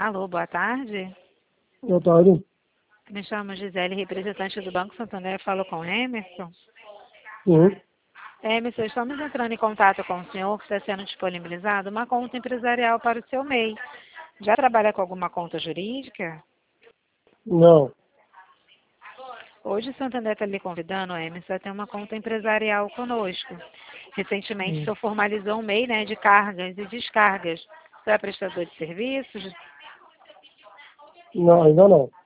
Alô, boa tarde. Boa tarde. Me chamo Gisele, representante do Banco Santander. Falo com Emerson. Sim. Emerson, estamos entrando em contato com o senhor que está sendo disponibilizado uma conta empresarial para o seu MEI. Já trabalha com alguma conta jurídica? Não. Hoje o Santander está lhe convidando, Emerson, a ter uma conta empresarial conosco. Recentemente o senhor formalizou um MEI, né, de cargas e descargas. Você é prestador de serviços? Não, ainda não.